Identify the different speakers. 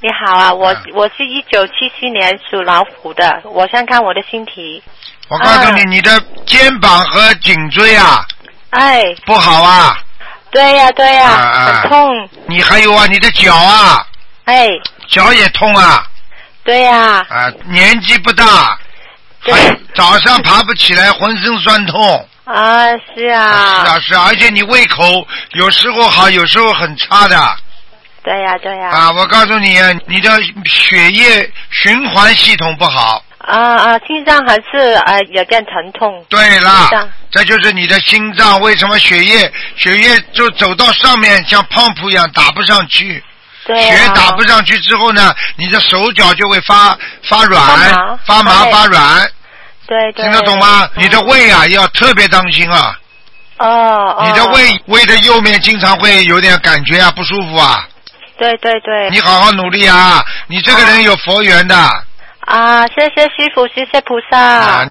Speaker 1: 你好啊，我是1977年属老虎的，我想看我的身体。
Speaker 2: 我告诉你，你的肩膀和颈椎啊，不好啊。
Speaker 1: 对呀，很痛。
Speaker 2: 你还有啊，你的脚啊，脚也痛啊。
Speaker 1: 对呀。
Speaker 2: 年纪不大，早上爬不起来，浑身酸痛。
Speaker 1: 是啊，
Speaker 2: 而且你胃口有时候好，有时候很差的。
Speaker 1: 对呀。
Speaker 2: 我告诉你，你的血液循环系统不好。
Speaker 1: 心脏还是有点疼痛。
Speaker 2: 对了，这就是你的心脏为什么血液就走到上面像胖脯一样打不上去。
Speaker 1: 对
Speaker 2: 血打不上去之后呢，你的手脚就会发软、发麻、发软。
Speaker 1: 对。
Speaker 2: 听得懂吗？你的胃啊要特别当心啊。你的胃的右面经常会有点感觉不舒服啊。
Speaker 1: 对。
Speaker 2: 你好好努力啊！你这个人有佛缘的。
Speaker 1: 谢谢师父，谢谢菩萨。